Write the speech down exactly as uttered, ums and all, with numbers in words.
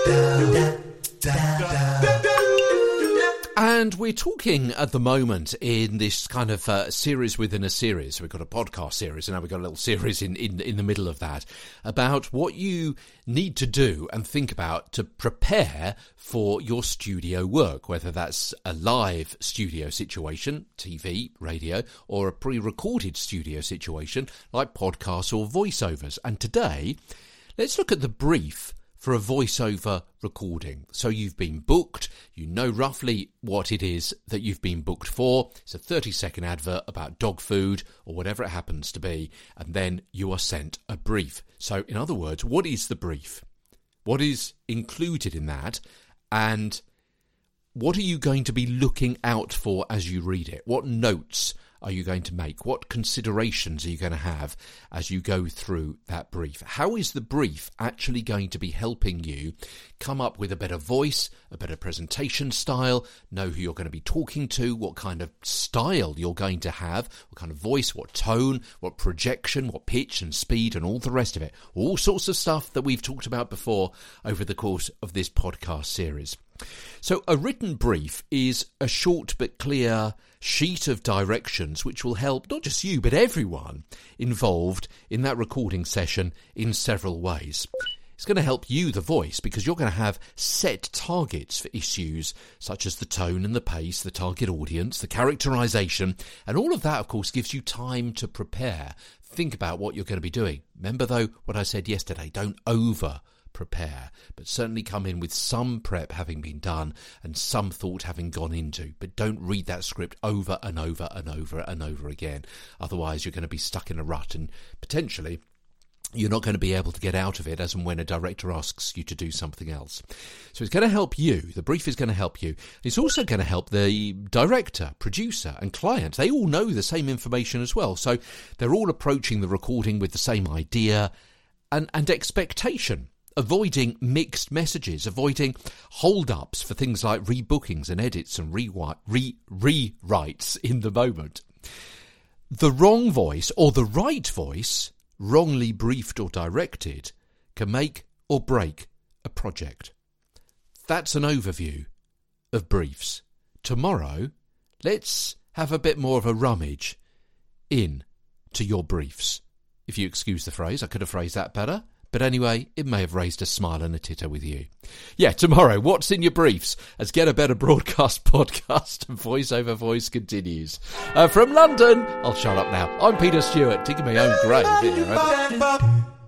And we're talking at the moment in this kind of uh, series within a series. We've got a podcast series, and now we've got a little series in, in, in the middle of that about what you need to do and think about to prepare for your studio work, whether that's a live studio situation, T V, radio, or a pre-recorded studio situation like podcasts or voiceovers. And today, let's look at the brief for a voiceover recording. So you've been booked, you know roughly what it is that you've been booked for. It's a thirty second advert about dog food or whatever it happens to be, and then you are sent a brief. So in other words, what is the brief? What is included in that? And what are you going to be looking out for as you read it? What notes are you going to make? What considerations are you going to have as you go through that brief? How is the brief actually going to be helping you come up with a better voice, a better presentation style, know who you're going to be talking to, what kind of style you're going to have, what kind of voice, what tone, what projection, what pitch and speed and all the rest of it. All sorts of stuff that we've talked about before over the course of this podcast series. So a written brief is a short but clear sheet of directions which will help not just you but everyone involved in that recording session in several ways. It's going to help you, the voice, because you're going to have set targets for issues such as the tone and the pace, the target audience, the characterisation, and all of that, of course, gives you time to prepare. Think about what you're going to be doing. Remember, though, what I said yesterday, don't over prepare, but certainly come in with some prep having been done and some thought having gone into, but don't read that script over and over and over and over again. Otherwise you're going to be stuck in a rut and potentially you're not going to be able to get out of it as and when a director asks you to do something else. So it's going to help you. The brief is going to help you. It's also going to help the director, producer and client. They all know the same information as well. So they're all approaching the recording with the same idea and, and expectation. Avoiding mixed messages, avoiding hold-ups for things like rebookings and edits and re- re- rewrites in the moment. The wrong voice or the right voice, wrongly briefed or directed, can make or break a project. That's an overview of briefs. Tomorrow, let's have a bit more of a rummage in to your briefs. If you excuse the phrase, I could have phrased that better. But anyway, it may have raised a smile and a titter with you. Yeah, tomorrow, what's in your briefs? As Get a Better Broadcast podcast and Voice Over Voice continues. Uh, from London, I'll shut up now. I'm Peter Stewart, digging my own grave here.